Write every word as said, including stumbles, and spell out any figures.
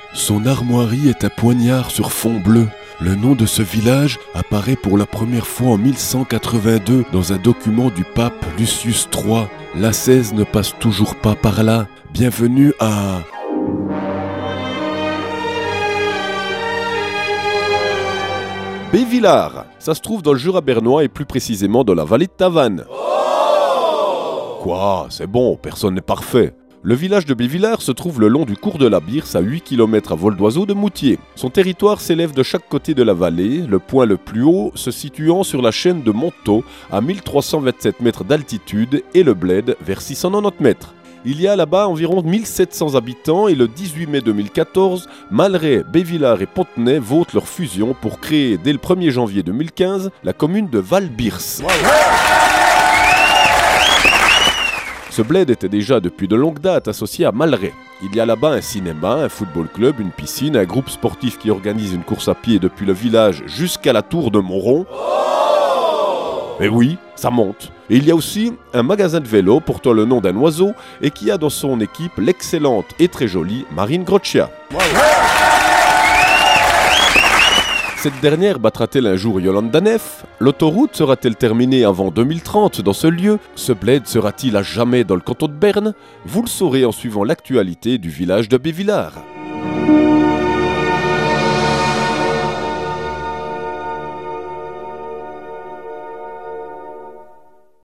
Son armoirie est un poignard sur fond bleu. Le nom de ce village apparaît pour la première fois en mille cent quatre-vingt-deux dans un document du pape Lucius trois. La seize ne passe toujours pas par là. Bienvenue à... Bévillars. Ça se trouve dans le Jura bernois et plus précisément dans la vallée de Tavannes. Oh Quoi, c'est bon, personne n'est parfait. Le village de Bévillars se trouve le long du cours de la Birse à huit kilomètres à vol d'oiseau de Moutier. Son territoire s'élève de chaque côté de la vallée, le point le plus haut se situant sur la chaîne de Montaut à mille trois cent vingt-sept mètres d'altitude et le bled vers six cent quatre-vingt-dix mètres. Il y a là-bas environ mille sept cents habitants et le dix-huit mai deux mille quatorze, Malray, Bévillars et Pontenay votent leur fusion pour créer dès le premier janvier deux mille quinze la commune de Val-Birse. Ce bled était déjà depuis de longue date associé à Malray. Il y a là-bas un cinéma, un football club, une piscine, un groupe sportif qui organise une course à pied depuis le village jusqu'à la tour de Montrond. Et oui, ça monte. Et il y a aussi un magasin de vélo portant le nom d'un oiseau et qui a dans son équipe l'excellente et très jolie Marine Groccia. Cette dernière battra-t-elle un jour Yolande Danef? L'autoroute sera-t-elle terminée avant deux mille trente dans ce lieu? Ce bled sera-t-il à jamais dans le canton de Berne? Vous le saurez en suivant l'actualité du village de Bévillars.